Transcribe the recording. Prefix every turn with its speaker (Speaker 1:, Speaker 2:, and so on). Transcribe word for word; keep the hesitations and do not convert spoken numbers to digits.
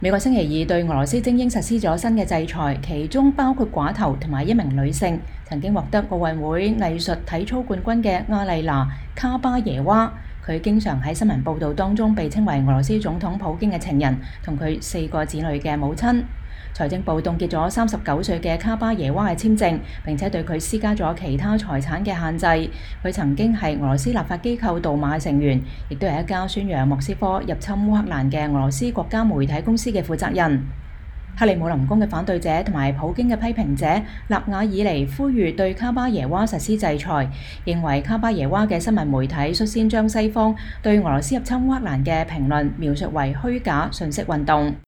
Speaker 1: 美國星期二對俄羅斯精英實施咗新嘅制裁，其中包括寡頭同埋一名女性，曾經獲得奧運會藝術體操冠軍嘅阿麗娜·卡巴耶娃。佢經常喺新聞報導當中被稱為俄羅斯總統普京嘅情人，同佢四個子女嘅母親。財政部凍結咗三十九歲嘅卡巴耶娃嘅簽證，並且對佢施加咗其他財產嘅限制。佢曾經係俄羅斯立法機構杜馬嘅成員，亦都係一家宣揚莫斯科入侵烏克蘭嘅俄羅斯國家媒體公司嘅負責人。克里姆林宮嘅反對者同埋普京嘅批評者納瓦爾尼呼籲對卡巴耶娃實施制裁，認為卡巴耶娃嘅新聞媒體率先將西方對俄羅斯入侵烏克蘭嘅評論描述為虛假信息運動。